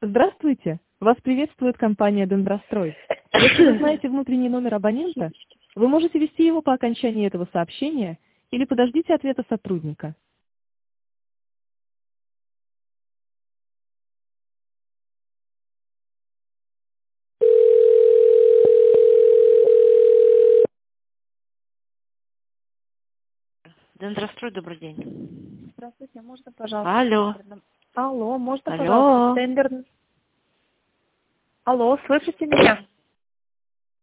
Здравствуйте! Вас приветствует компания «Дендрострой». Если вы знаете внутренний номер абонента, вы можете ввести его по окончании этого сообщения или подождите ответа сотрудника. Дендрострой, добрый день. Здравствуйте, можно, пожалуйста, Алло. Алло, можно, пожалуйста, Алло. тендер... Алло, слышите меня?